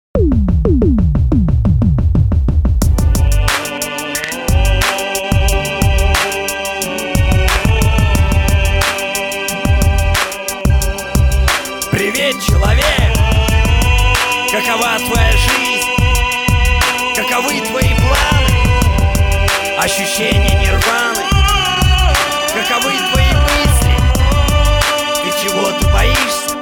Привет, человек! Какова твоя жизнь? Каковы твои планы? Ощущения нирваны? Каковы твои мысли? Ты чего ты боишься?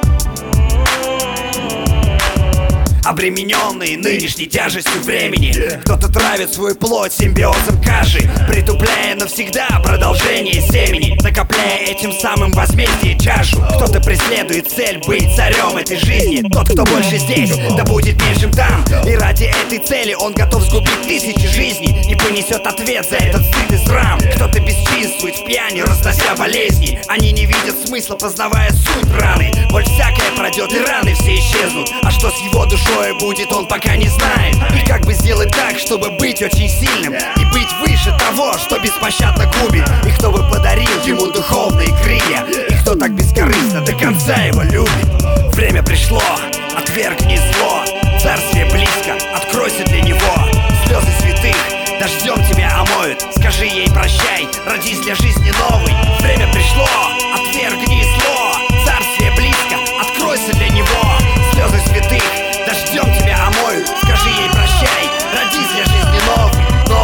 Обремененный нынешней тяжестью времени, кто-то травит свою плоть симбиозом каши, притупляя навсегда продолжение семени, накопляя этим самым возмездие чашу. Кто-то преследует цель быть царем этой жизни. Тот, кто больше здесь, да будет меньшим там. И ради этой цели он готов сгубить тысячи жизней и понесет ответ за этот стыд и срам. Кто-то бесчинствует в пьяни, разнося болезни. Они не видят смысла, познавая суть раны. Боль всякая пройдет и раны все исчезнут. А что с его душой будет, он пока не знает. И как бы сделать так, чтобы быть очень сильным и быть выше того, что беспощадно губит. И кто бы подарил ему духовные крылья, и кто так бескорыстно до конца его любит. Время пришло, отвергни зло. Царствие близко, откройся для него. Слезы святых дождем тебя омоют. Скажи ей прощай, родись для жизни новой. Время пришло, отвергни зло. Царствие близко, откройся для него. Слезы святых дождем тебя омоют. Скажи ей прощай, родись для жизни новый.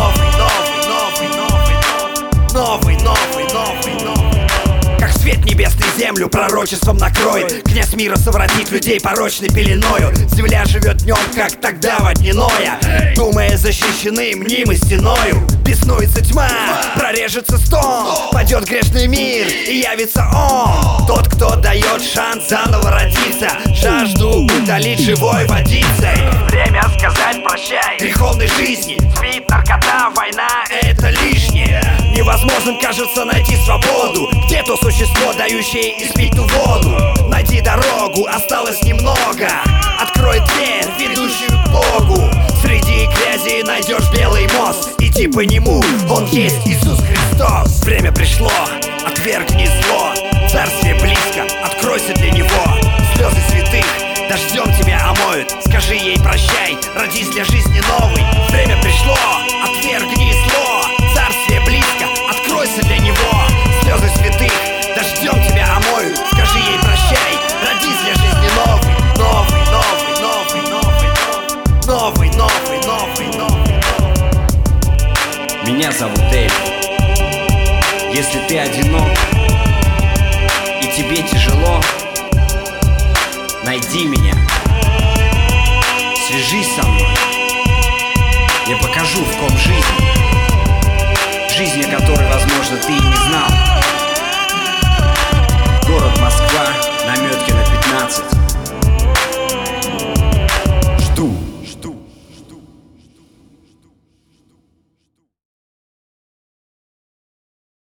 Новый. Как свет небесный землю пророчеством накроет. Князь мира совратит людей порочной пеленою. Земля живет днем, как тогда во дни Ноя, думая, защищены мнимой стеною. Беснуется тьма, прорежется стон, падет грешный мир и явится он. Тот, кто дает шанс заново родиться, жажду утолить живой водицей. Время сказать прощай греховной жизни. Спит наркота, война — это лишнее. Невозможным кажется найти свободу. Где то существо, дающее испить ту воду? Найди дорогу, осталось немного. Открой дверь, ведущую к Богу. Среди грязи найдешь белый мост. Иди по нему, он есть Иисус Христос. Время пришло, отвергни зло. Царствие близко, откройся для него. Слезы святых дождем тебя омоют. Скажи ей прощай, родись для жизни новой. Время пришло, отвергни зло. Царствие близко, откройся для него. Слезы святых дождем тебя омоют. Скажи ей прощай, родись для жизни новый. Меня зовут Эль. Если ты одинок и тебе тяжело, найди меня, свяжись со мной. Я покажу, в ком жизнь, о которой, возможно, ты и не знал.